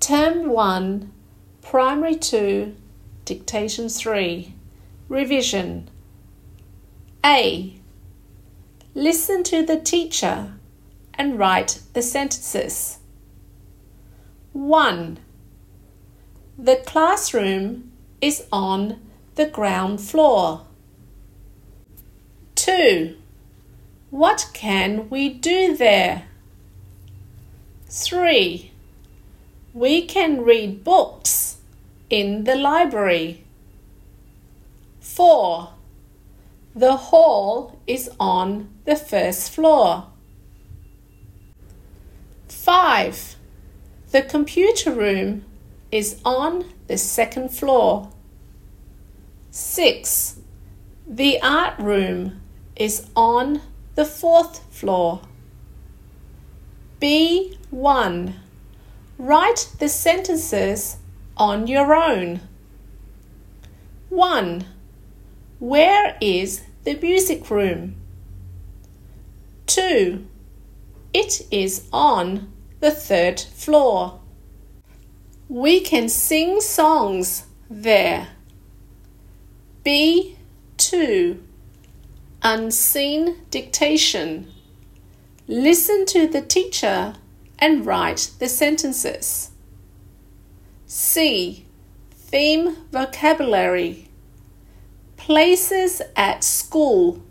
Term 1, Primary 2, Dictation 3. Revision. A. Listen to the teacher and write the sentences. 1. The classroom is on the ground floor. 2. What can we do there? 3. We can read books in the library. 4. The hall is on the first floor. 5. The computer room is on the second floor. 6. The art room is on the fourth floor. B1. Write the sentences on your own. 1. Where is the music room? 2. It is on the third floor. We can sing songs there. B2. Unseen dictation. Listen to the teacher and write the sentences. C. Theme vocabulary. Places at school.